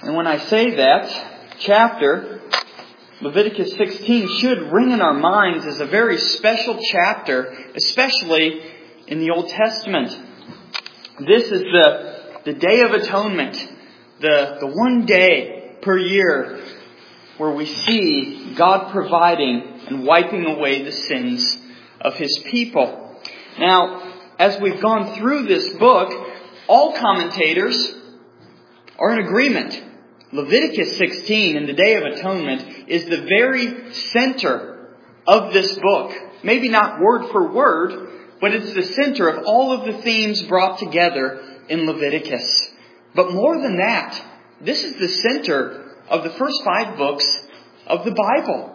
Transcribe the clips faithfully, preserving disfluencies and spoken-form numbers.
And when I say that, chapter, Leviticus sixteen, should ring in our minds as a very special chapter, especially in the Old Testament. This is the, the Day of Atonement, the, the one day per year where we see God providing and wiping away the sins of His people. Now, as we've gone through this book, all commentators are in agreement. Leviticus sixteen and the Day of Atonement is the very center of this book. Maybe not word for word, but it's the center of all of the themes brought together in Leviticus. But more than that, this is the center of the first five books of the Bible.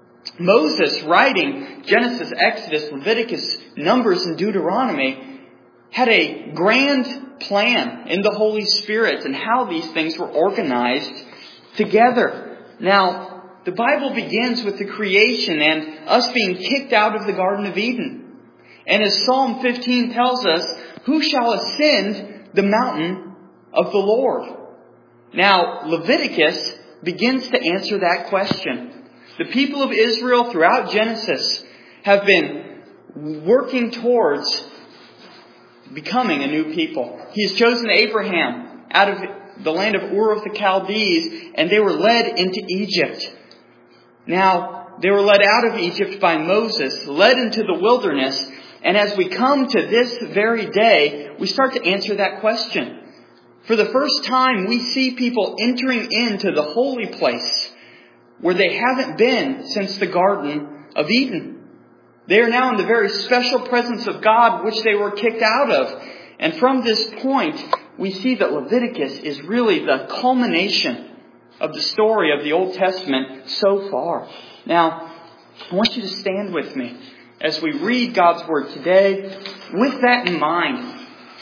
Moses, writing Genesis, Exodus, Leviticus, Numbers, and Deuteronomy, had a grand plan in the Holy Spirit and how these things were organized together. Now, the Bible begins with the creation and us being kicked out of the Garden of Eden. And as Psalm fifteen tells us, who shall ascend the mountain of the Lord? Now, Leviticus begins to answer that question. The people of Israel throughout Genesis have been working towards becoming a new people. He has chosen Abraham out of the land of Ur of the Chaldees, and they were led into Egypt. Now, they were led out of Egypt by Moses, led into the wilderness, and as we come to this very day, we start to answer that question. For the first time, we see people entering into the holy place where they haven't been since the Garden of Eden. They are now in the very special presence of God, which they were kicked out of. And from this point, we see that Leviticus is really the culmination of the story of the Old Testament so far. Now, I want you to stand with me as we read God's Word today with that in mind.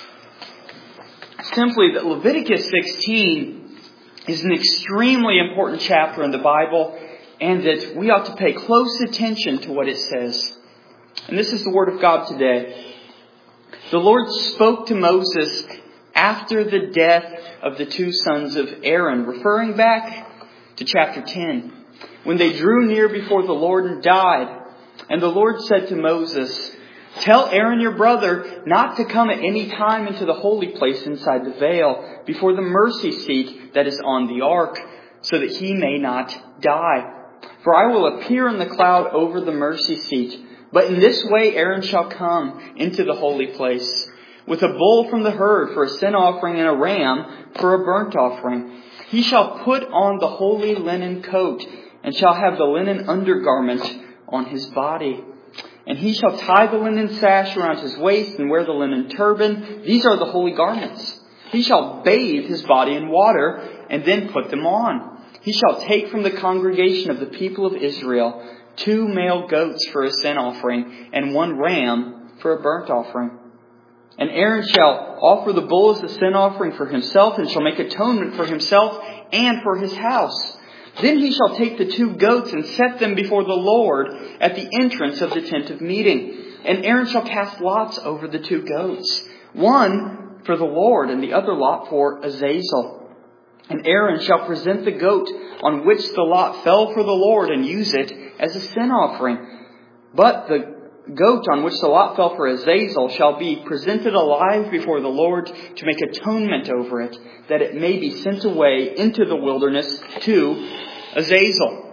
Simply that Leviticus sixteen is an extremely important chapter in the Bible, and that we ought to pay close attention to what it says. And this is the Word of God today. The Lord spoke to Moses after the death of the two sons of Aaron, referring back to chapter ten, when they drew near before the Lord and died. And the Lord said to Moses, "Tell Aaron your brother not to come at any time into the holy place inside the veil, before the mercy seat that is on the ark, so that he may not die. For I will appear in the cloud over the mercy seat. But in this way Aaron shall come into the holy place, with a bull from the herd for a sin offering and a ram for a burnt offering. He shall put on the holy linen coat, and shall have the linen undergarment on his body. And he shall tie the linen sash around his waist and wear the linen turban. These are the holy garments. He shall bathe his body in water and then put them on. He shall take from the congregation of the people of Israel two male goats for a sin offering and one ram for a burnt offering. And Aaron shall offer the bull as a sin offering for himself and shall make atonement for himself and for his house. Then he shall take the two goats and set them before the Lord at the entrance of the tent of meeting. And Aaron shall cast lots over the two goats, one for the Lord and the other lot for Azazel. And Aaron shall present the goat on which the lot fell for the Lord and use it as a sin offering. But the goat on which the lot fell for Azazel shall be presented alive before the Lord to make atonement over it, that it may be sent away into the wilderness to Azazel.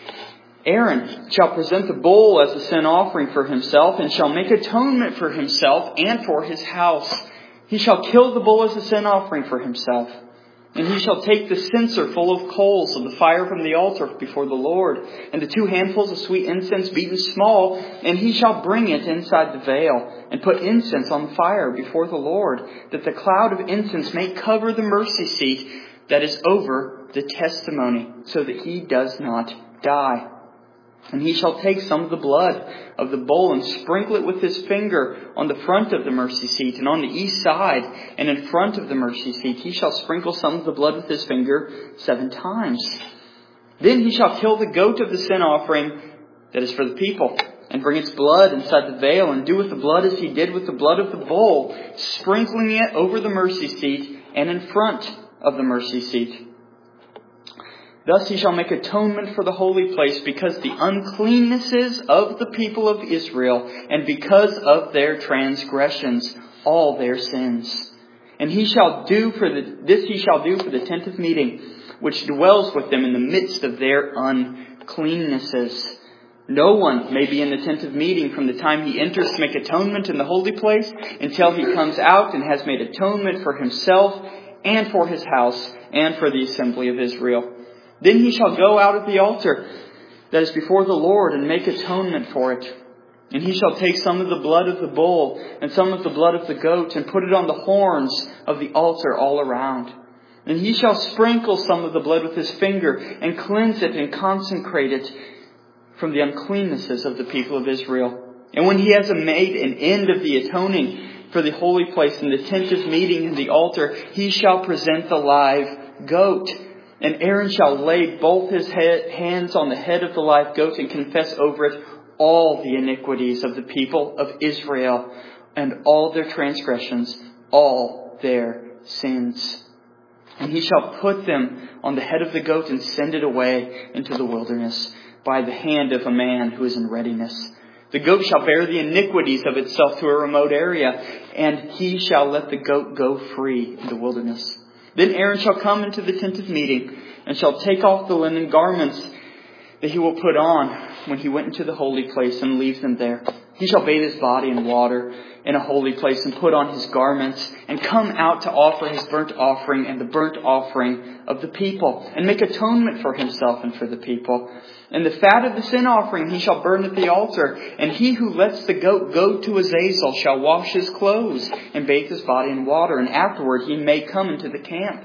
Aaron shall present the bull as a sin offering for himself, and shall make atonement for himself and for his house. He shall kill the bull as a sin offering for himself. And he shall take the censer full of coals of the fire from the altar before the Lord, and the two handfuls of sweet incense beaten small, and he shall bring it inside the veil, and put incense on the fire before the Lord, that the cloud of incense may cover the mercy seat that is over the testimony, so that he does not die. And he shall take some of the blood of the bull and sprinkle it with his finger on the front of the mercy seat, and on the east side and in front of the mercy seat he shall sprinkle some of the blood with his finger seven times. Then he shall kill the goat of the sin offering that is for the people, and bring its blood inside the veil, and do with the blood as he did with the blood of the bull, sprinkling it over the mercy seat and in front of the mercy seat. Thus he shall make atonement for the holy place because the uncleannesses of the people of Israel and because of their transgressions, all their sins. And he shall do for the, this he shall do for the tent of meeting, which dwells with them in the midst of their uncleannesses. No one may be in the tent of meeting from the time he enters to make atonement in the holy place until he comes out and has made atonement for himself and for his house and for the assembly of Israel. Then he shall go out of the altar that is before the Lord and make atonement for it. And he shall take some of the blood of the bull and some of the blood of the goat and put it on the horns of the altar all around. And he shall sprinkle some of the blood with his finger and cleanse it and consecrate it from the uncleannesses of the people of Israel. And when he has made an end of the atoning for the holy place and the tent of meeting and the altar, he shall present the live goat. And Aaron shall lay both his head, hands on the head of the live goat and confess over it all the iniquities of the people of Israel and all their transgressions, all their sins. And he shall put them on the head of the goat and send it away into the wilderness by the hand of a man who is in readiness. The goat shall bear the iniquities of itself to a remote area, and he shall let the goat go free in the wilderness. Then Aaron shall come into the tent of meeting, and shall take off the linen garments that he will put on when he went into the holy place, and leave them there. He shall bathe his body in water in a holy place, and put on his garments, and come out to offer his burnt offering and the burnt offering of the people, and make atonement for himself and for the people. And the fat of the sin offering he shall burn at the altar. And he who lets the goat go to Azazel shall wash his clothes and bathe his body in water. And afterward he may come into the camp.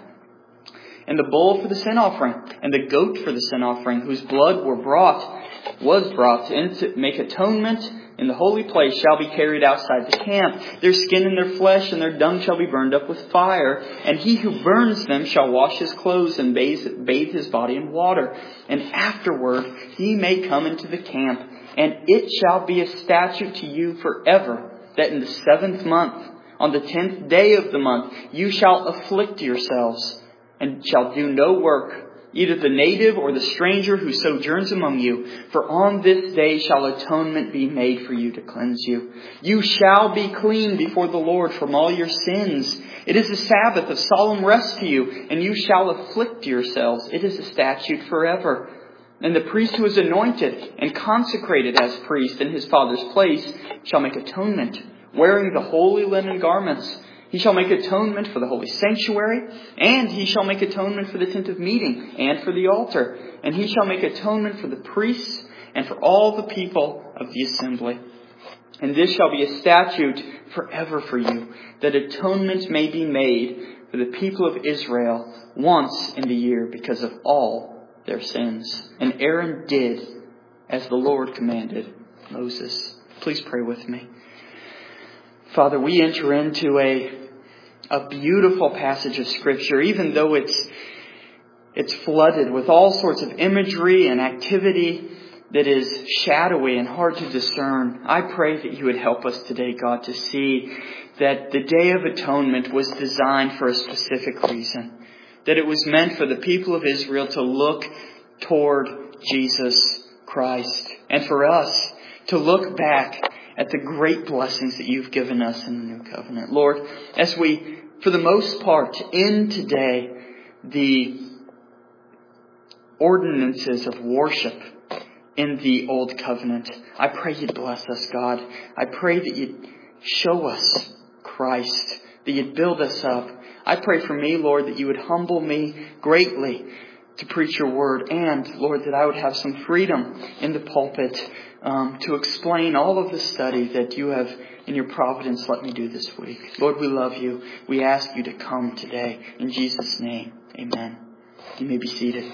And the bull for the sin offering and the goat for the sin offering, whose blood were brought, was brought in to make atonement in the holy place, shall be carried outside the camp. Their skin and their flesh and their dung shall be burned up with fire. And he who burns them shall wash his clothes and bathe, bathe his body in water. And afterward he may come into the camp. And it shall be a statute to you forever, that in the seventh month, on the tenth day of the month, you shall afflict yourselves, and shall do no work, either the native or the stranger who sojourns among you. For on this day shall atonement be made for you to cleanse you. You shall be clean before the Lord from all your sins. It is a Sabbath of solemn rest to you, and you shall afflict yourselves. It is a statute forever. And the priest who is anointed and consecrated as priest in his father's place shall make atonement, wearing the holy linen garments. He shall make atonement for the holy sanctuary, and he shall make atonement for the tent of meeting and for the altar. And he shall make atonement for the priests and for all the people of the assembly. And this shall be a statute forever for you, that atonement may be made for the people of Israel once in the year because of all their sins. And Aaron did as the Lord commanded Moses. Please pray with me. Father, we enter into a a beautiful passage of Scripture, even though it's it's flooded with all sorts of imagery and activity that is shadowy and hard to discern. I pray that you would help us today, God, to see that the Day of Atonement was designed for a specific reason. That it was meant for the people of Israel to look toward Jesus Christ. And for us to look back at the great blessings that you've given us in the new covenant. Lord, as we, for the most part, end today the ordinances of worship in the old covenant, I pray you'd bless us, God. I pray that you'd show us Christ, that you'd build us up. I pray for me, Lord, that you would humble me greatly to preach your word, and, Lord, that I would have some freedom in the pulpit Um, to explain all of the study that you have in your providence let me do this week. Lord, we love you. We ask you to come today. In Jesus' name, amen. You may be seated.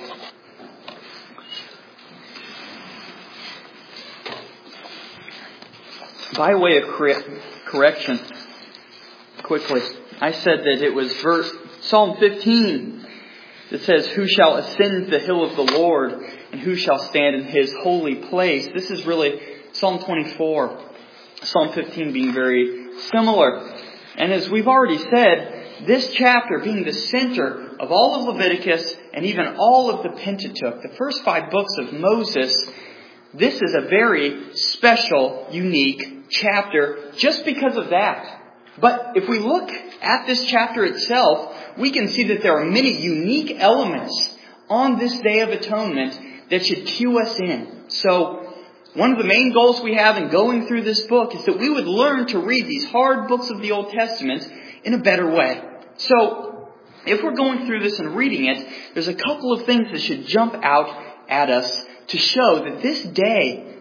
By way of corre- correction, quickly, I said that it was verse Psalm fifteen that says, "Who shall ascend the hill of the Lord? And who shall stand in his holy place?" This is really Psalm twenty-four. Psalm fifteen being very similar. And as we've already said, this chapter being the center of all of Leviticus and even all of the Pentateuch, the first five books of Moses, this is a very special, unique chapter just because of that. But if we look at this chapter itself, we can see that there are many unique elements on this Day of Atonement that should cue us in. So, one of the main goals we have in going through this book is that we would learn to read these hard books of the Old Testament in a better way. So, if we're going through this and reading it, there's a couple of things that should jump out at us to show that this day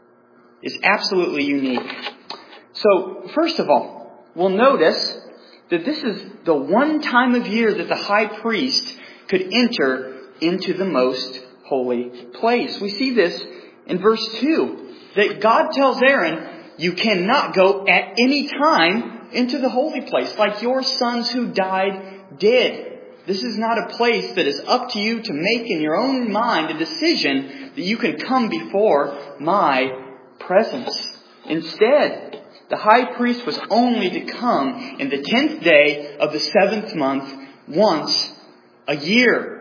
is absolutely unique. So, first of all, we'll notice that this is the one time of year that the high priest could enter into the most holy place. We see this in verse two, that God tells Aaron, you cannot go at any time into the holy place, like your sons who died did. This is not a place that is up to you to make in your own mind a decision that you can come before my presence. Instead, the high priest was only to come in the tenth day of the seventh month once a year.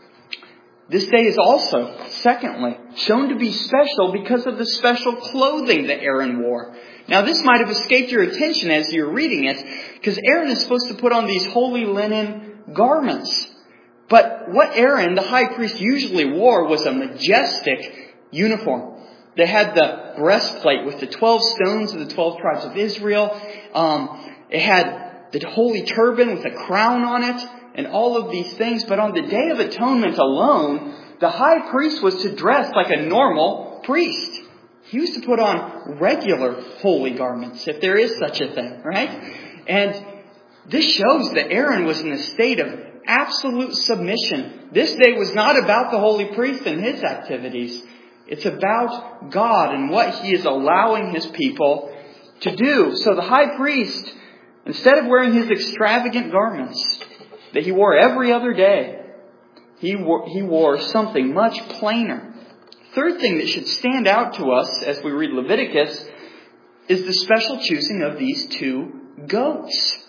This day is also, secondly, shown to be special because of the special clothing that Aaron wore. Now, this might have escaped your attention as you're reading it, because Aaron is supposed to put on these holy linen garments. But what Aaron, the high priest, usually wore was a majestic uniform. They had the breastplate with the twelve stones of the twelve tribes of Israel. Um, it had the holy turban with a crown on it and all of these things. But on the Day of Atonement alone, the high priest was to dress like a normal priest. He was to put on regular holy garments, if there is such a thing, right? And this shows that Aaron was in a state of absolute submission. This day was not about the holy priest and his activities. It's about God and what He is allowing His people to do. So the high priest, instead of wearing his extravagant garments that he wore every other day, he wore, he wore something much plainer. Third thing that should stand out to us as we read Leviticus is the special choosing of these two goats.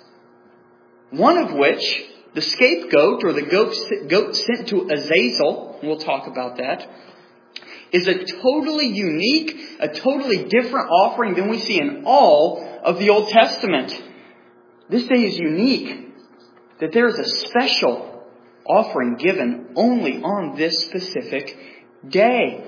One of which, the scapegoat, or the goat, goat sent to Azazel, we'll talk about that, is a totally unique, a totally different offering than we see in all of the Old Testament. This day is unique, that there is a special offering given only on this specific day.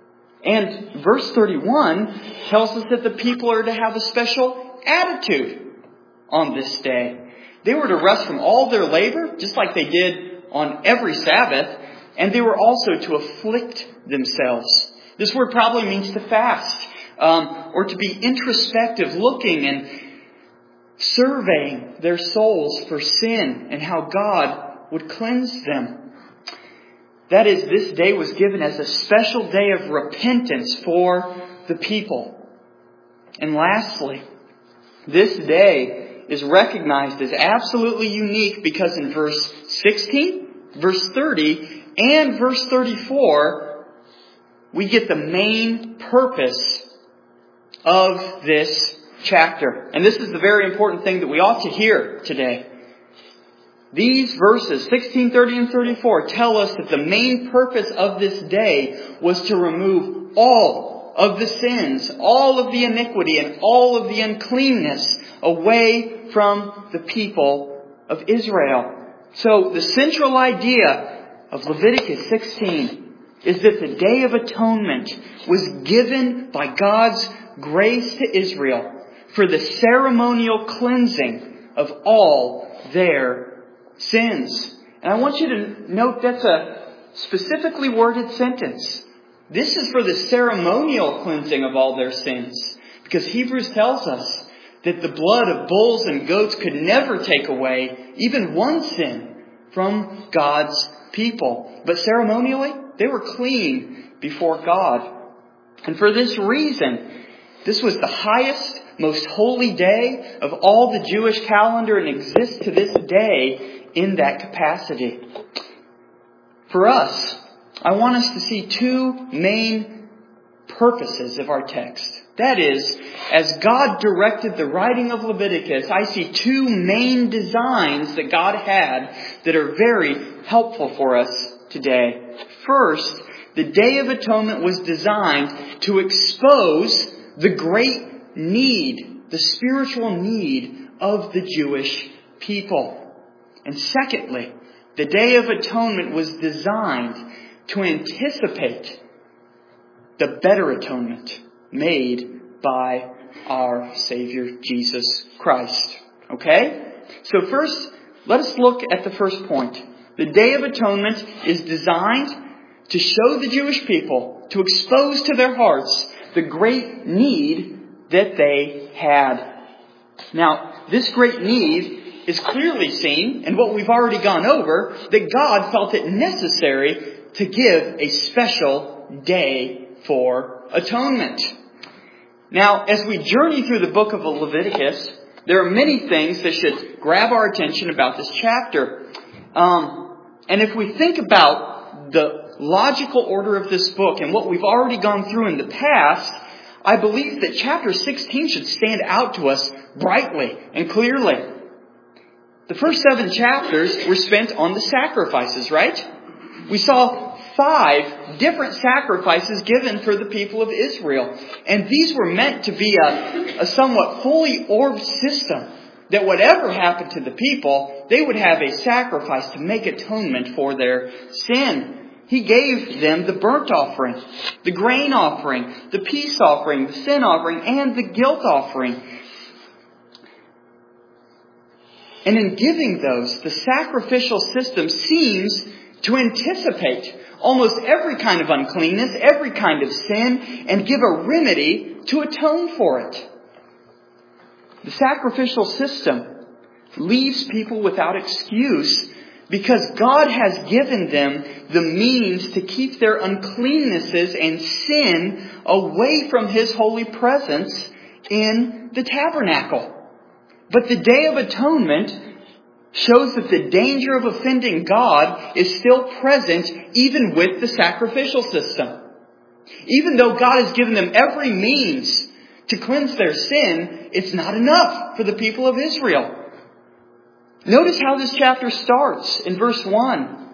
And verse thirty-one tells us that the people are to have a special attitude on this day. They were to rest from all their labor, just like they did on every Sabbath, and they were also to afflict themselves. This word probably means to fast, um, or to be introspective, looking and surveying their souls for sin and how God would cleanse them. That is, this day was given as a special day of repentance for the people. And lastly, this day is recognized as absolutely unique because in verse sixteen, verse thirty, and verse thirty-four, we get the main purpose of this chapter. And this is the very important thing that we ought to hear today. These verses, sixteen, thirty, and thirty-four, tell us that the main purpose of this day was to remove all of the sins, all of the iniquity, and all of the uncleanness away from the people of Israel. So the central idea of Leviticus sixteen is that the Day of Atonement was given by God's grace to Israel for the ceremonial cleansing of all their sins. And I want you to note that's a specifically worded sentence. This is for the ceremonial cleansing of all their sins. Because Hebrews tells us that the blood of bulls and goats could never take away even one sin from God's people. But ceremonially, they were clean before God. And for this reason, this was the highest, most holy day of all the Jewish calendar and exists to this day in that capacity. For us, I want us to see two main purposes of our text. That is, as God directed the writing of Leviticus, I see two main designs that God had that are very helpful for us today. First, the Day of Atonement was designed to expose the great need, the spiritual need of the Jewish people. And secondly, the Day of Atonement was designed to anticipate the better atonement made by our Savior Jesus Christ. Okay? So first, let us look at the first point. The Day of Atonement is designed to show the Jewish people, to expose to their hearts the great need that they had. Now, this great need is clearly seen in what we've already gone over, that God felt it necessary to give a special day for atonement. Now, as we journey through the book of Leviticus, there are many things that should grab our attention about this chapter. Um, and if we think about the logical order of this book and what we've already gone through in the past, I believe that chapter sixteen should stand out to us brightly and clearly. The first seven chapters were spent on the sacrifices, right? We saw five different sacrifices given for the people of Israel. And these were meant to be a, a somewhat fully orbed system, that whatever happened to the people, they would have a sacrifice to make atonement for their sin. He gave them the burnt offering, the grain offering, the peace offering, the sin offering, and the guilt offering. And in giving those, the sacrificial system seems to anticipate almost every kind of uncleanness, every kind of sin, and give a remedy to atone for it. The sacrificial system leaves people without excuse because God has given them the means to keep their uncleannesses and sin away from His holy presence in the tabernacle. But the Day of Atonement shows that the danger of offending God is still present even with the sacrificial system. Even though God has given them every means to cleanse their sin, it's not enough for the people of Israel. Notice how this chapter starts in verse one.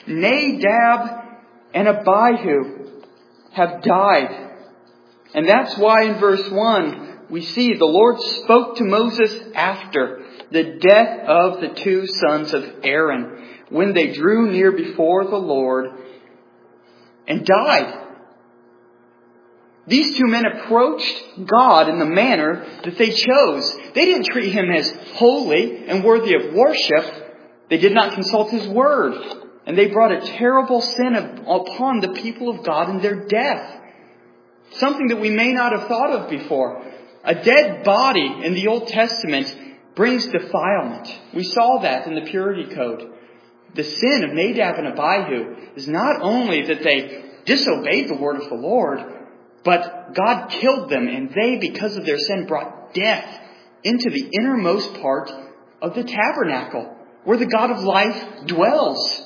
Nadab and Abihu have died. And that's why in verse one we see the Lord spoke to Moses after the death of the two sons of Aaron, when they drew near before the Lord and died. These two men approached God in the manner that they chose. They didn't treat Him as holy and worthy of worship. They did not consult His word. And they brought a terrible sin upon the people of God in their death. Something that we may not have thought of before. A dead body in the Old Testament brings defilement. We saw that in the purity code. The sin of Nadab and Abihu is not only that they disobeyed the word of the Lord, but God killed them, and they, because of their sin, brought death into the innermost part of the tabernacle, where the God of life dwells.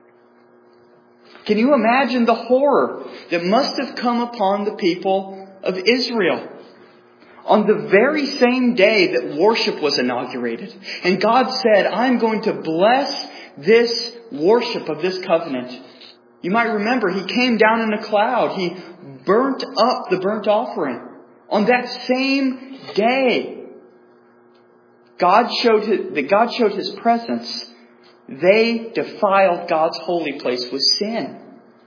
Can you imagine the horror that must have come upon the people of Israel? On the very same day that worship was inaugurated, and God said, I'm going to bless this worship of this covenant. You might remember He came down in a cloud. He burnt up the burnt offering. On that same day, God showed his, that God showed His presence. They defiled God's holy place with sin.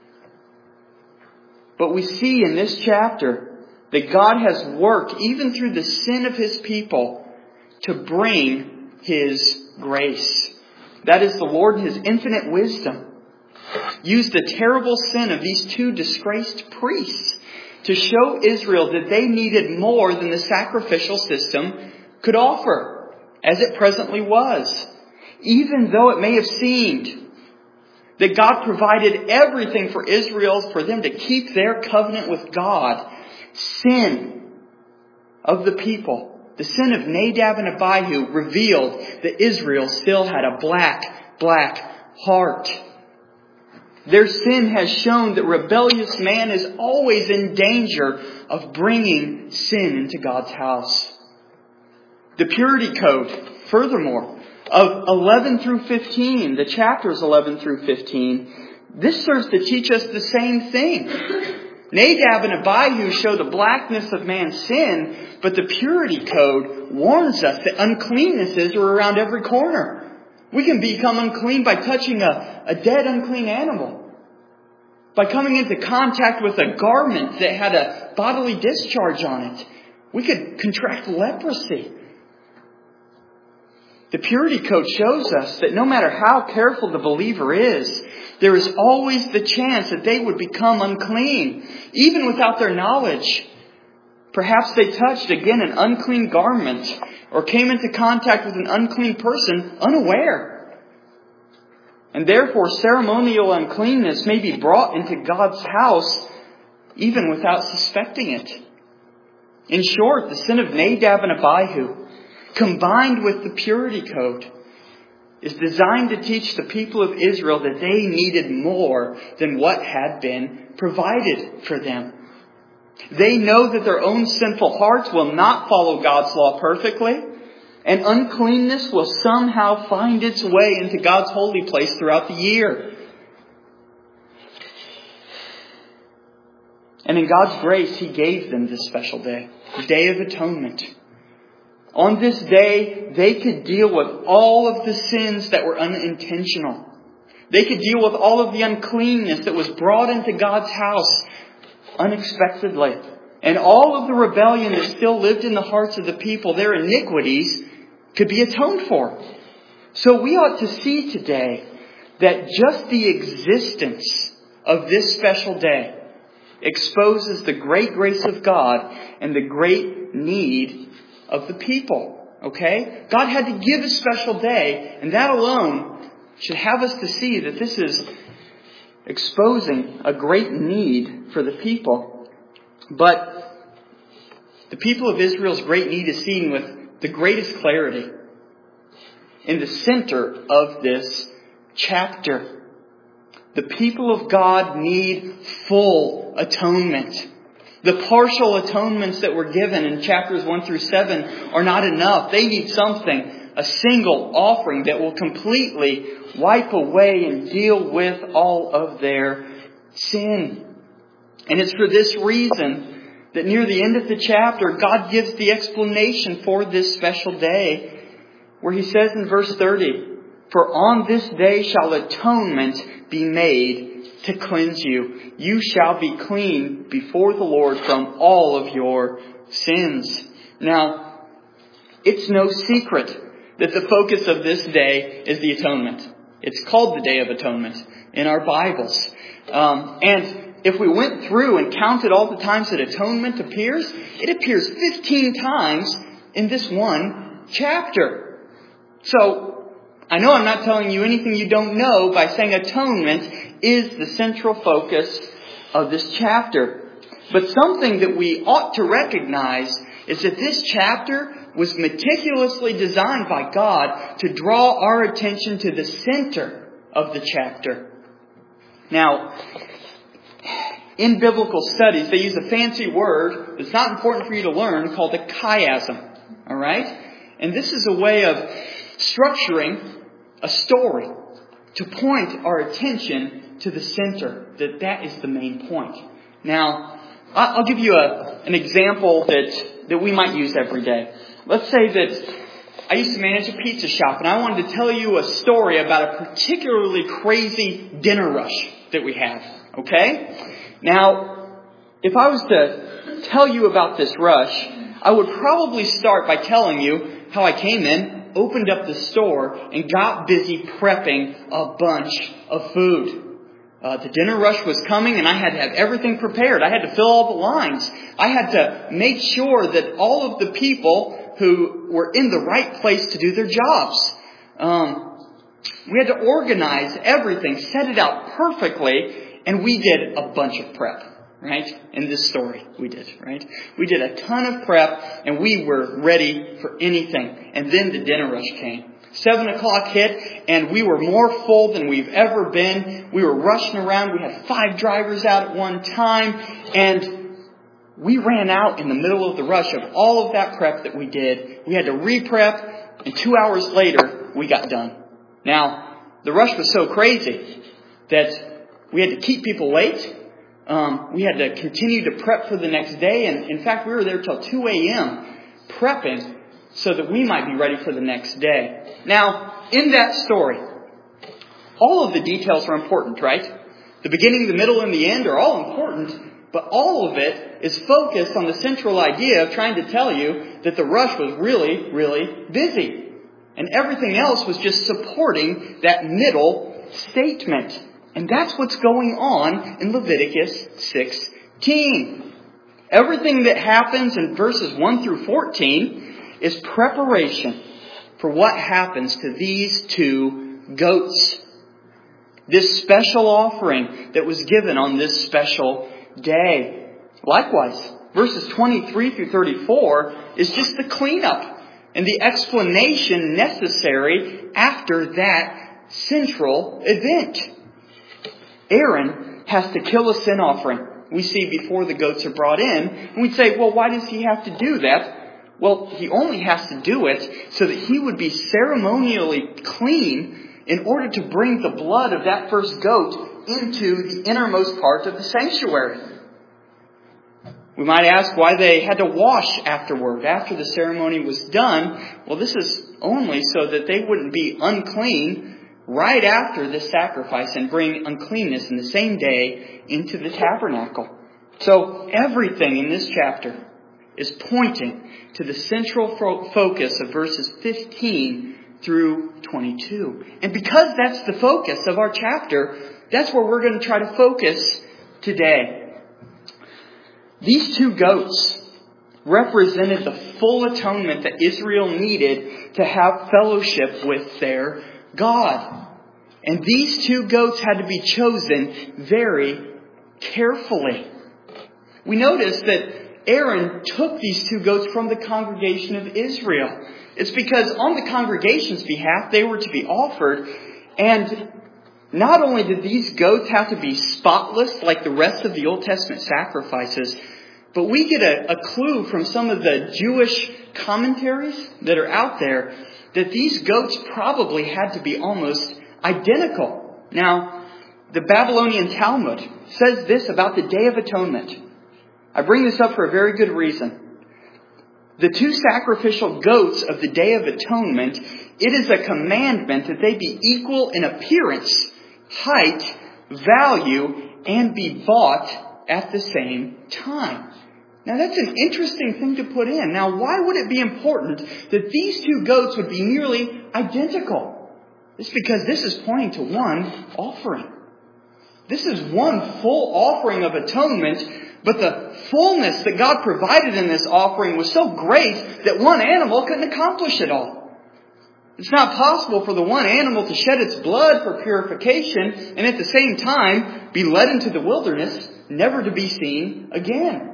But we see in this chapter that God has worked, even through the sin of His people, to bring His grace. That is, the Lord in His infinite wisdom used the terrible sin of these two disgraced priests to show Israel that they needed more than the sacrificial system could offer, as it presently was. Even though it may have seemed that God provided everything for Israel for them to keep their covenant with God, sin of the people, the sin of Nadab and Abihu, revealed that Israel still had a black, black heart. Their sin has shown that rebellious man is always in danger of bringing sin into God's house. The purity code, furthermore, of eleven through fifteen, the chapters eleven through fifteen, this serves to teach us the same thing. Nadab and Abihu show the blackness of man's sin, but the purity code warns us that uncleannesses are around every corner. We can become unclean by touching a, a dead, unclean animal. By coming into contact with a garment that had a bodily discharge on it. We could contract leprosy. The purity code shows us that no matter how careful the believer is, there is always the chance that they would become unclean, even without their knowledge. Perhaps they touched again an unclean garment or came into contact with an unclean person unaware. And therefore ceremonial uncleanness may be brought into God's house even without suspecting it. In short, the sin of Nadab and Abihu, combined with the purity code, is designed to teach the people of Israel that they needed more than what had been provided for them. They know that their own sinful hearts will not follow God's law perfectly, and uncleanness will somehow find its way into God's holy place throughout the year. And in God's grace, He gave them this special day, the Day of Atonement. On this day, they could deal with all of the sins that were unintentional. They could deal with all of the uncleanness that was brought into God's house unexpectedly. And all of the rebellion that still lived in the hearts of the people, their iniquities, could be atoned for. So we ought to see today that just the existence of this special day exposes the great grace of God and the great need of the people. Okay? God had to give a special day, and that alone should have us to see that this is exposing a great need for the people. But the people of Israel's great need is seen with the greatest clarity in the center of this chapter. The people of God need full atonement. The partial atonements that were given in chapters one through seven are not enough. They need something, a single offering that will completely wipe away and deal with all of their sin. And it's for this reason that near the end of the chapter, God gives the explanation for this special day, where He says in verse thirty, "For on this day shall atonement be made to cleanse you. You shall be clean before the Lord from all of your sins." Now, it's no secret that the focus of this day is the atonement. It's called the Day of Atonement in our Bibles. Um, and if we went through and counted all the times that atonement appears, it appears fifteen times in this one chapter. So, I know I'm not telling you anything you don't know by saying atonement is the central focus of this chapter. But something that we ought to recognize is that this chapter was meticulously designed by God to draw our attention to the center of the chapter. Now, in biblical studies, they use a fancy word that's not important for you to learn called a chiasm. All right? And this is a way of structuring a story to point our attention to the center, that that is the main point. Now, I'll give you a, an example that, that we might use every day. Let's say that I used to manage a pizza shop, and I wanted to tell you a story about a particularly crazy dinner rush that we have. Okay? Now, if I was to tell you about this rush, I would probably start by telling you how I came in, opened up the store, and got busy prepping a bunch of food. Uh, the dinner rush was coming, and I had to have everything prepared. I had to fill all the lines. I had to make sure that all of the people who were in the right place to do their jobs. Um, we had to organize everything, set it out perfectly, and we did a bunch of prep. Right? In this story, we did, right? We did a ton of prep, and we were ready for anything. And then the dinner rush came. Seven o'clock hit, and we were more full than we've ever been. We were rushing around. We had five drivers out at one time, and we ran out in the middle of the rush of all of that prep that we did. We had to re-prep, and two hours later, we got done. Now, the rush was so crazy that we had to keep people late. Um, we had to continue to prep for the next day, and in fact, we were there till two a.m. prepping so that we might be ready for the next day. Now, in that story, all of the details are important, right? The beginning, the middle, and the end are all important, but all of it is focused on the central idea of trying to tell you that the rush was really, really busy. And everything else was just supporting that middle statement. And that's what's going on in Leviticus sixteen. Everything that happens in verses one through fourteen is preparation for what happens to these two goats. This special offering that was given on this special day. Likewise, verses twenty-three through thirty-four is just the cleanup and the explanation necessary after that central event. Aaron has to kill a sin offering, we see before the goats are brought in. And we'd say, well, why does he have to do that? Well, he only has to do it so that he would be ceremonially clean in order to bring the blood of that first goat into the innermost part of the sanctuary. We might ask why they had to wash afterward, after the ceremony was done. Well, this is only so that they wouldn't be unclean right after this sacrifice and bring uncleanness in the same day into the tabernacle. So everything in this chapter is pointing to the central fo- focus of verses fifteen through twenty-two. And because that's the focus of our chapter, that's where we're going to try to focus today. These two goats represented the full atonement that Israel needed to have fellowship with their God. And these two goats had to be chosen very carefully. We notice that Aaron took these two goats from the congregation of Israel. It's because on the congregation's behalf, they were to be offered. And not only did these goats have to be spotless like the rest of the Old Testament sacrifices, but we get a, a clue from some of the Jewish commentaries that are out there that these goats probably had to be almost identical. Now, the Babylonian Talmud says this about the Day of Atonement. I bring this up for a very good reason. The two sacrificial goats of the Day of Atonement, it is a commandment that they be equal in appearance, height, value, and be bought at the same time. Now that's an interesting thing to put in. Now why would it be important that these two goats would be nearly identical? It's because this is pointing to one offering. This is one full offering of atonement, but the fullness that God provided in this offering was so great that one animal couldn't accomplish it all. It's not possible for the one animal to shed its blood for purification and at the same time be led into the wilderness, never to be seen again.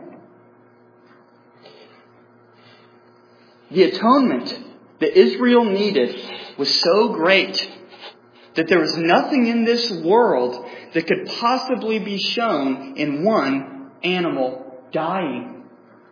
The atonement that Israel needed was so great that there was nothing in this world that could possibly be shown in one animal dying.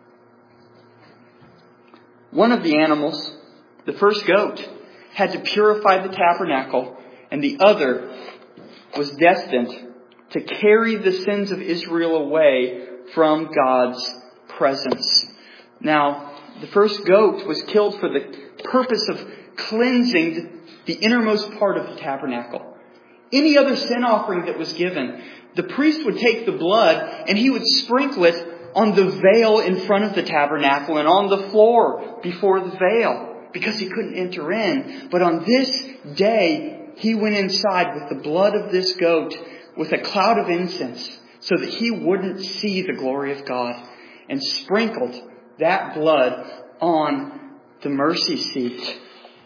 One of the animals, the first goat, had to purify the tabernacle, and the other was destined to carry the sins of Israel away from God's presence. Now, the first goat was killed for the purpose of cleansing the innermost part of the tabernacle. Any other sin offering that was given, the priest would take the blood and he would sprinkle it on the veil in front of the tabernacle and on the floor before the veil because he couldn't enter in. But on this day, he went inside with the blood of this goat with a cloud of incense so that he wouldn't see the glory of God, and sprinkled that blood on the mercy seat.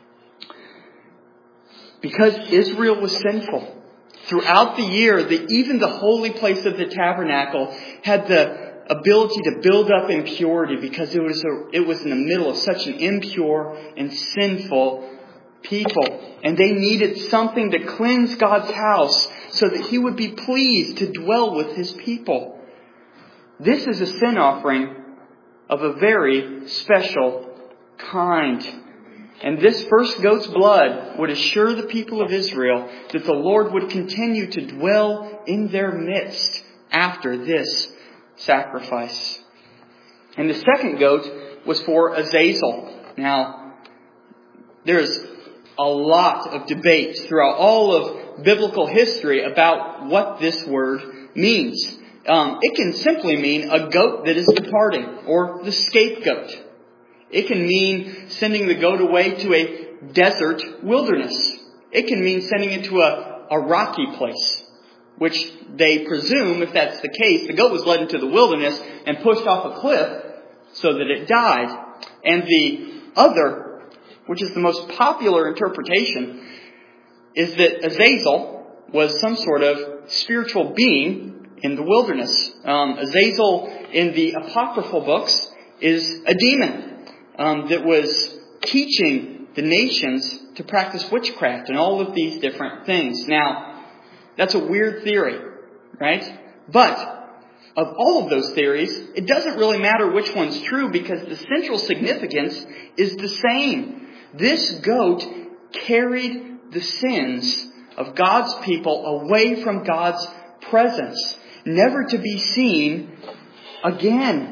Because Israel was sinful, throughout the year, the, even the holy place of the tabernacle had the ability to build up impurity because it was a, it was in the middle of such an impure and sinful people. And they needed something to cleanse God's house so that He would be pleased to dwell with His people. This is a sin offering of a very special kind. And this first goat's blood would assure the people of Israel that the Lord would continue to dwell in their midst after this sacrifice. And the second goat was for Azazel. Now, there's a lot of debate throughout all of biblical history about what this word means. Um, it can simply mean a goat that is departing, or the scapegoat. It can mean sending the goat away to a desert wilderness. It can mean sending it to a, a rocky place, which they presume, if that's the case, the goat was led into the wilderness and pushed off a cliff so that it died. And the other, which is the most popular interpretation, is that Azazel was some sort of spiritual being in the wilderness. Um, Azazel in the apocryphal books is a demon um, that was teaching the nations to practice witchcraft and all of these different things. Now, that's a weird theory, right? But of all of those theories, it doesn't really matter which one's true because the central significance is the same. This goat carried the sins of God's people away from God's presence, never to be seen again.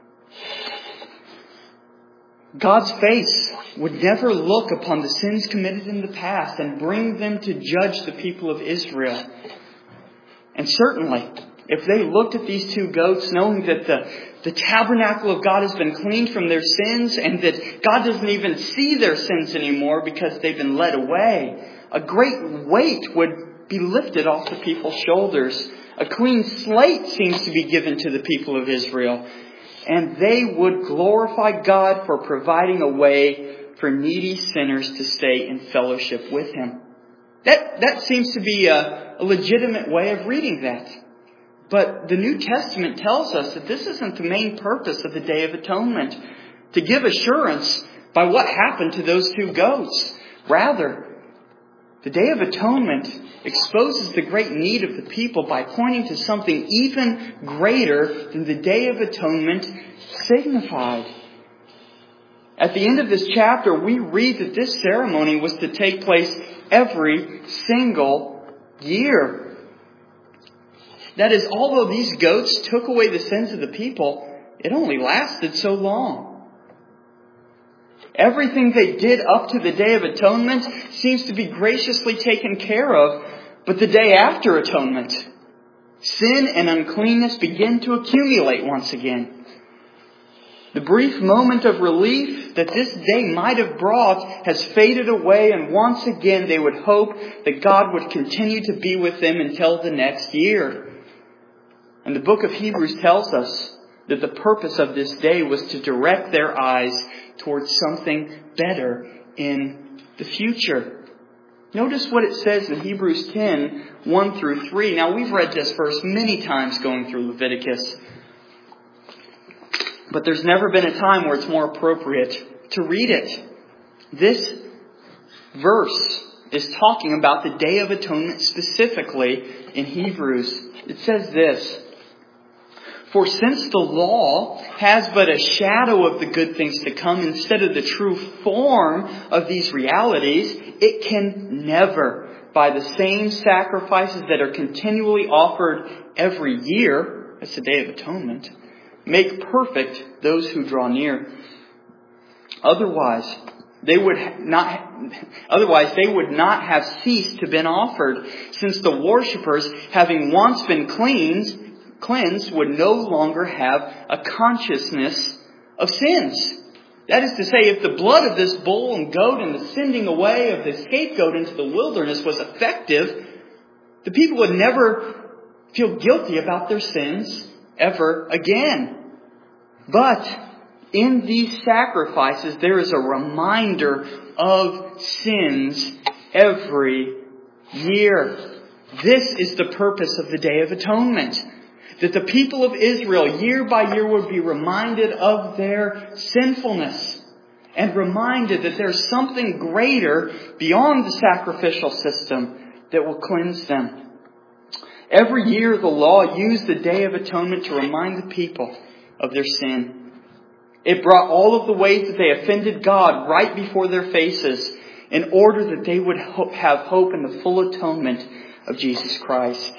God's face would never look upon the sins committed in the past and bring them to judge the people of Israel. And certainly, if they looked at these two goats, knowing that the, the tabernacle of God has been cleaned from their sins and that God doesn't even see their sins anymore because they've been led away, a great weight would be lifted off the people's shoulders. A clean slate seems to be given to the people of Israel. And they would glorify God for providing a way for needy sinners to stay in fellowship with Him. That, that seems to be a, a legitimate way of reading that. But the New Testament tells us that this isn't the main purpose of the Day of Atonement, to give assurance by what happened to those two goats. Rather, the Day of Atonement exposes the great need of the people by pointing to something even greater than the Day of Atonement signified. At the end of this chapter, we read that this ceremony was to take place every single year. That is, although these goats took away the sins of the people, it only lasted so long. Everything they did up to the Day of Atonement seems to be graciously taken care of. But the day after Atonement, sin and uncleanness begin to accumulate once again. The brief moment of relief that this day might have brought has faded away, and once again they would hope that God would continue to be with them until the next year. And the book of Hebrews tells us that the purpose of this day was to direct their eyes towards something better in the future. Notice what it says in Hebrews ten, one through three. Now, we've read this verse many times going through Leviticus. But there's never been a time where it's more appropriate to read it. This verse is talking about the Day of Atonement specifically in Hebrews. It says this: "For since the law has but a shadow of the good things to come instead of the true form of these realities, it can never, by the same sacrifices that are continually offered every year," that's the Day of Atonement, "make perfect those who draw near. Otherwise, they would not, otherwise they would not have ceased to been offered, since the worshippers, having once been cleansed, cleansed, would no longer have a consciousness of sins." That is to say, if the blood of this bull and goat and the sending away of the scapegoat into the wilderness was effective, the people would never feel guilty about their sins ever again. But in these sacrifices, there is a reminder of sins every year. This is the purpose of the Day of Atonement. That the people of Israel, year by year, would be reminded of their sinfulness. and reminded that there's something greater beyond the sacrificial system that will cleanse them. Every year the law used the Day of Atonement to remind the people of their sin. It brought all of the ways that they offended God right before their faces in order that they would have hope in the full atonement of Jesus Christ.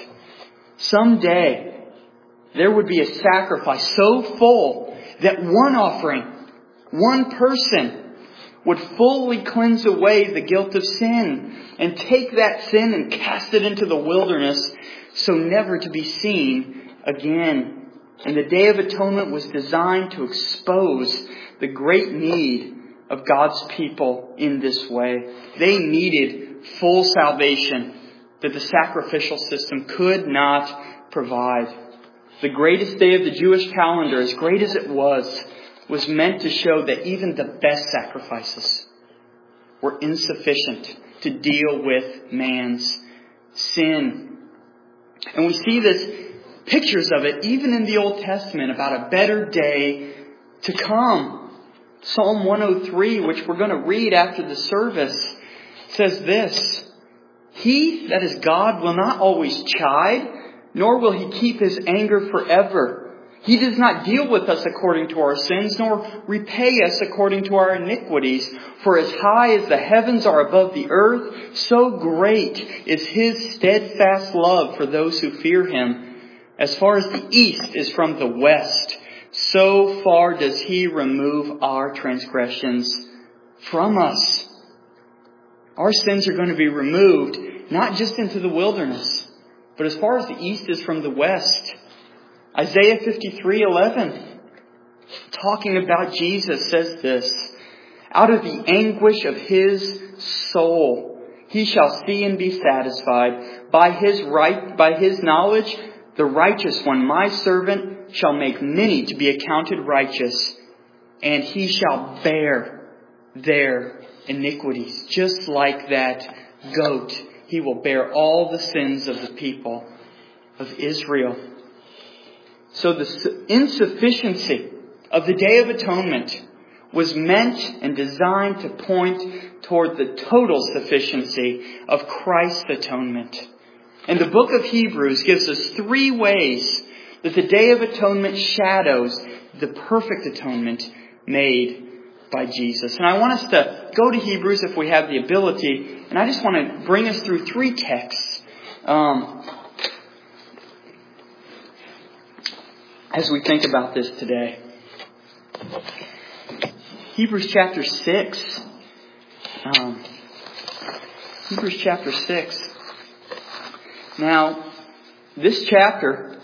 Someday there would be a sacrifice so full that one offering, one person, would fully cleanse away the guilt of sin and take that sin and cast it into the wilderness so never to be seen again. And the Day of Atonement was designed to expose the great need of God's people in this way. They needed full salvation that the sacrificial system could not provide. The greatest day of the Jewish calendar, as great as it was, was meant to show that even the best sacrifices were insufficient to deal with man's sin. And we see this pictures of it even in the Old Testament about a better day to come. Psalm one oh three, which we're going to read after the service, says this: He, that is God, will not always chide, nor will He keep His anger forever. He does not deal with us according to our sins, nor repay us according to our iniquities. For as high as the heavens are above the earth, so great is His steadfast love for those who fear Him. As far as the east is from the west, so far does He remove our transgressions from us. Our sins are going to be removed, not just into the wilderness, but as far as the east is from the west. Isaiah fifty-three eleven, talking about Jesus, says this: Out of the anguish of His soul, He shall see and be satisfied. By His right, by His knowledge, the righteous one, my servant, shall make many to be accounted righteous, and He shall bear their iniquities. Just like that goat, He will bear all the sins of the people of Israel. So the insufficiency of the Day of Atonement was meant and designed to point toward the total sufficiency of Christ's atonement. And the book of Hebrews gives us three ways that the Day of Atonement shadows the perfect atonement made by Jesus. And I want us to go to Hebrews if we have the ability. And I just want to bring us through three texts um, as we think about this today. Hebrews chapter six. Um, Hebrews chapter six. Now, this chapter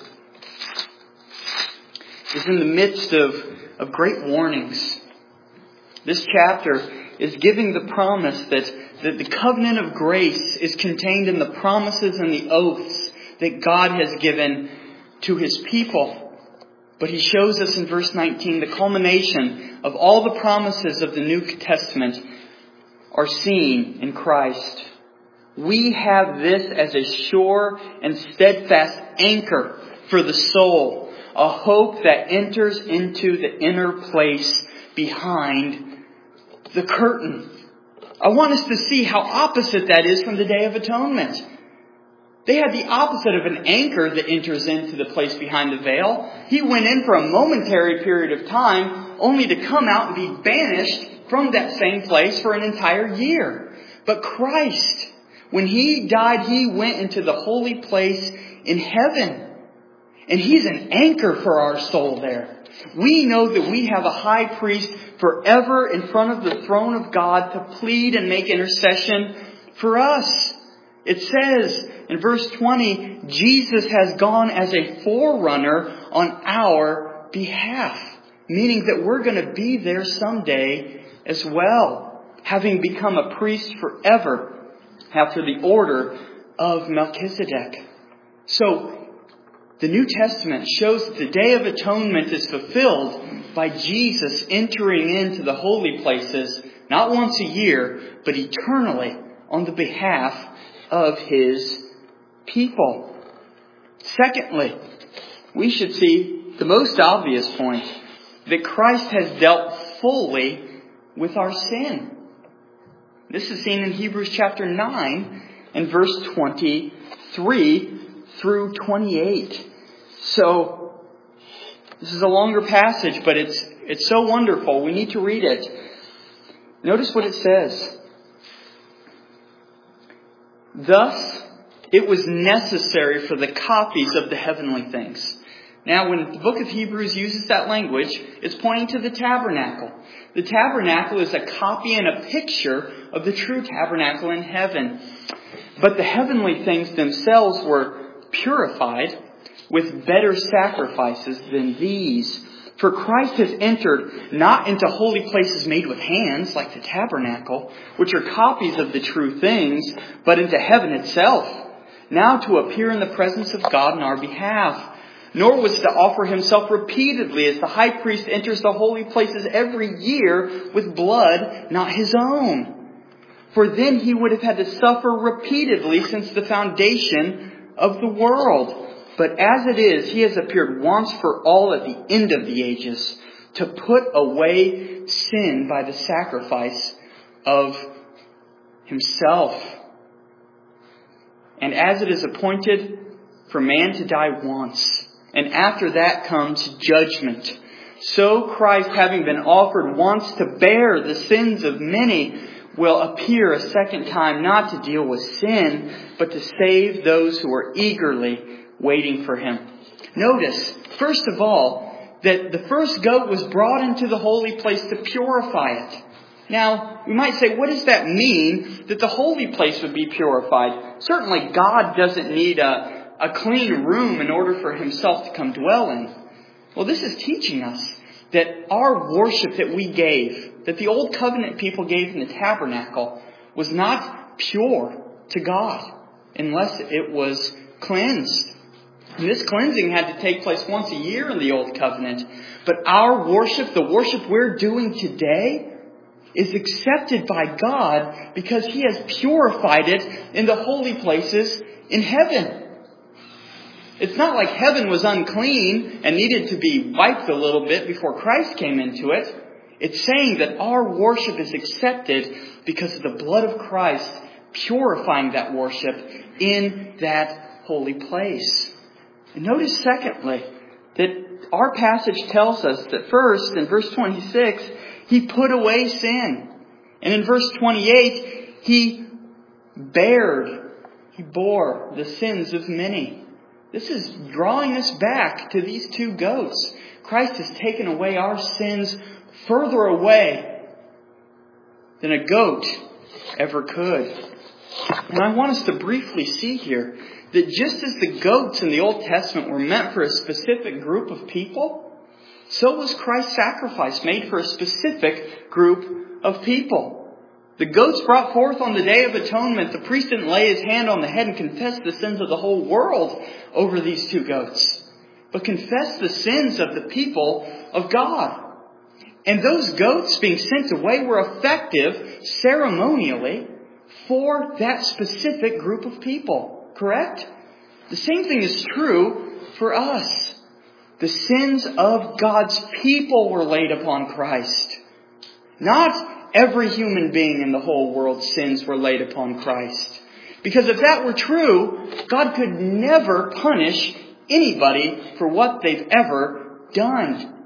is in the midst of, of great warnings. This chapter is giving the promise that, that the covenant of grace is contained in the promises and the oaths that God has given to His people. But He shows us in verse nineteen the culmination of all the promises of the New Testament are seen in Christ. We have this as a sure and steadfast anchor for the soul, a hope that enters into the inner place behind the curtain. I want us to see how opposite that is from the Day of Atonement. They had the opposite of an anchor that enters into the place behind the veil. He went in for a momentary period of time, only to come out and be banished from that same place for an entire year. But Christ, when He died, He went into the holy place in heaven. And He's an anchor for our soul there. We know that we have a high priest forever in front of the throne of God to plead and make intercession for us. It says in verse twenty, Jesus has gone as a forerunner on our behalf. Meaning that we're going to be there someday as well, having become a priest forever after the order of Melchizedek. So, the New Testament shows that the Day of Atonement is fulfilled by Jesus entering into the holy places, not once a year, but eternally on the behalf of His people. Secondly, we should see the most obvious point, that Christ has dealt fully with our sin. This is seen in Hebrews chapter nine and verse twenty-three through twenty-eight. So, this is a longer passage, but it's it's so wonderful. We need to read it. Notice what it says. Thus, it was necessary for the copies of the heavenly things. Now, when the book of Hebrews uses that language, it's pointing to the tabernacle. The tabernacle is a copy and a picture of the true tabernacle in heaven. But the heavenly things themselves were purified with better sacrifices than these. For Christ has entered not into holy places made with hands, like the tabernacle, which are copies of the true things, but into heaven itself, now to appear in the presence of God in our behalf. Nor was to offer himself repeatedly, as the high priest enters the holy places every year with blood not his own. For then he would have had to suffer repeatedly since the foundation of the world. But as it is, he has appeared once for all at the end of the ages to put away sin by the sacrifice of himself. And as it is appointed for man to die once, and after that comes judgment, so Christ, having been offered once to bear the sins of many, will appear a second time, not to deal with sin, but to save those who are eagerly waiting for him. Notice, first of all, that the first goat was brought into the holy place to purify it. Now, we might say, what does that mean that the holy place would be purified? Certainly, God doesn't need a, a clean room in order for himself to come dwell in. Well, this is teaching us that our worship that we gave, that the old covenant people gave in the tabernacle, was not pure to God unless it was cleansed. And this cleansing had to take place once a year in the Old Covenant. But our worship, the worship we're doing today, is accepted by God because He has purified it in the holy places in heaven. It's not like heaven was unclean and needed to be wiped a little bit before Christ came into it. It's saying that our worship is accepted because of the blood of Christ purifying that worship in that holy place. And notice, secondly, that our passage tells us that first, in verse twenty-six, He put away sin. And in verse twenty-eight, He bared, He bore the sins of many. This is drawing us back to these two goats. Christ has taken away our sins further away than a goat ever could. And I want us to briefly see here that just as the goats in the Old Testament were meant for a specific group of people, so was Christ's sacrifice made for a specific group of people. The goats brought forth on the Day of Atonement, the priest didn't lay his hand on the head and confess the sins of the whole world over these two goats, but confess the sins of the people of God. And those goats being sent away were effective ceremonially for that specific group of people. Correct? The same thing is true for us. The sins of God's people were laid upon Christ. Not every human being in the whole world's sins were laid upon Christ. Because if that were true, God could never punish anybody for what they've ever done.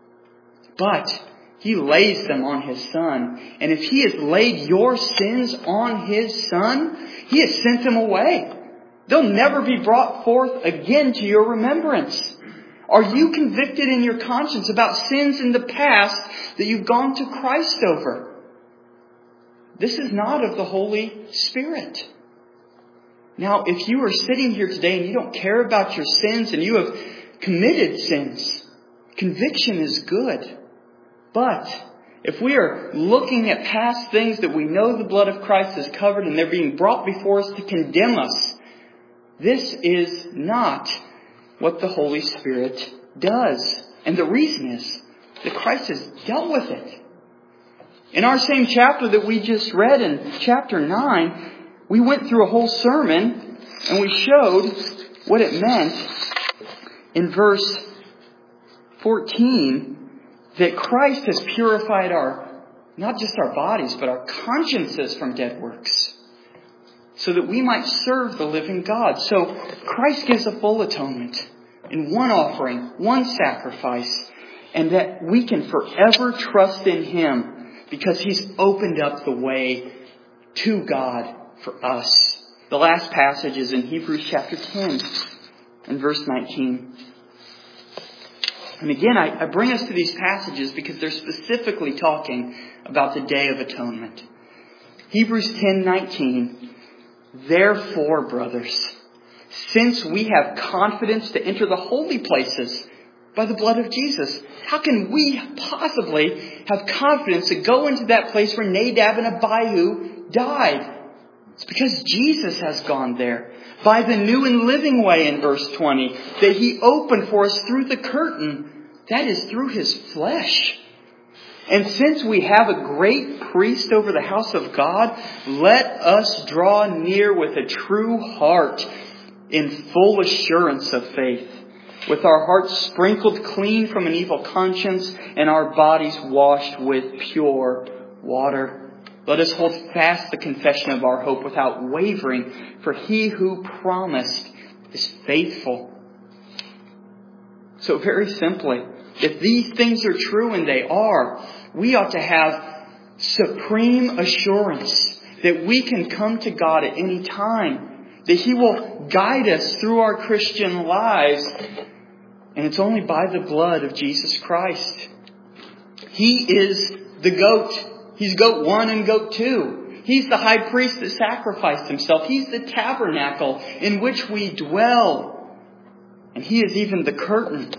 But He lays them on His Son. And if He has laid your sins on His Son, He has sent them away. They'll never be brought forth again to your remembrance. Are you convicted in your conscience about sins in the past that you've gone to Christ over? This is not of the Holy Spirit. Now, if you are sitting here today and you don't care about your sins and you have committed sins, conviction is good. But if we are looking at past things that we know the blood of Christ has covered and they're being brought before us to condemn us, this is not what the Holy Spirit does. And the reason is that Christ has dealt with it. In our same chapter that we just read in chapter nine, we went through a whole sermon and we showed what it meant in verse fourteen, that Christ has purified our not just our bodies, but our consciences from dead works, so that we might serve the living God. So Christ gives a full atonement in one offering, one sacrifice, and that we can forever trust in Him because He's opened up the way to God for us. The last passage is in Hebrews chapter ten and verse nineteen. And again, I, I bring us to these passages because they're specifically talking about the Day of Atonement. Hebrews ten nineteen. Therefore, brothers, since we have confidence to enter the holy places by the blood of Jesus, how can we possibly have confidence to go into that place where Nadab and Abihu died? It's because Jesus has gone there by the new and living way in verse twenty that He opened for us through the curtain. That is through His flesh. And since we have a great priest over the house of God, let us draw near with a true heart in full assurance of faith, with our hearts sprinkled clean from an evil conscience and our bodies washed with pure water. Let us hold fast the confession of our hope without wavering, for He who promised is faithful. So very simply, if these things are true, and they are, we ought to have supreme assurance that we can come to God at any time, that He will guide us through our Christian lives, and it's only by the blood of Jesus Christ. He is the goat. He's goat one and goat two. He's the high priest that sacrificed Himself. He's the tabernacle in which we dwell. And He is even the curtain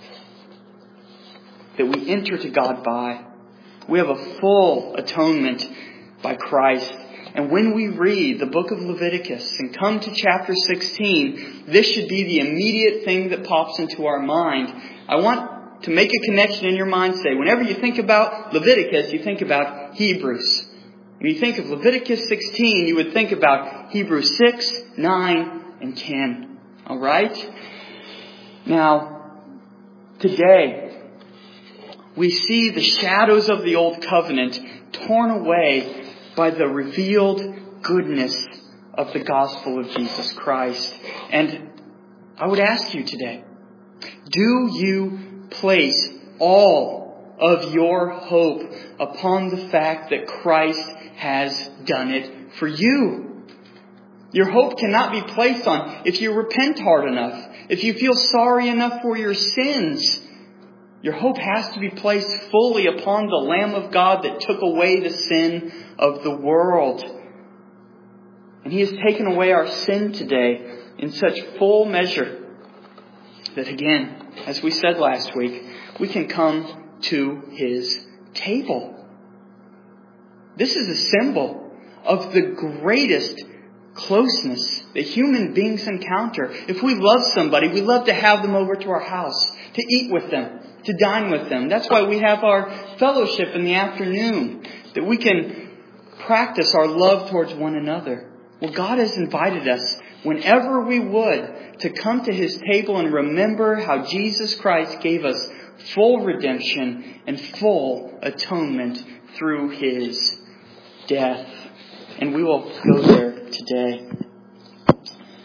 that we enter to God by. We have a full atonement by Christ. And when we read the book of Leviticus and come to chapter sixteen, this should be the immediate thing that pops into our mind. I want to make a connection in your mind today. Whenever you think about Leviticus, you think about Hebrews. When you think of Leviticus sixteen, you would think about Hebrews six, nine, and ten. Alright? Now, today, we see the shadows of the old covenant torn away by the revealed goodness of the gospel of Jesus Christ. And I would ask you today, do you place all of your hope upon the fact that Christ has done it for you? Your hope cannot be placed on if you repent hard enough, if you feel sorry enough for your sins. Your hope has to be placed fully upon the Lamb of God that took away the sin of the world. And He has taken away our sin today in such full measure that, again, as we said last week, we can come to His table. This is a symbol of the greatest closeness that human beings encounter. If we love somebody, we love to have them over to our house, to eat with them, to dine with them. That's why we have our fellowship in the afternoon, that we can practice our love towards one another. Well, God has invited us, whenever we would, to come to His table and remember how Jesus Christ gave us full redemption and full atonement through His death. And we will go there today.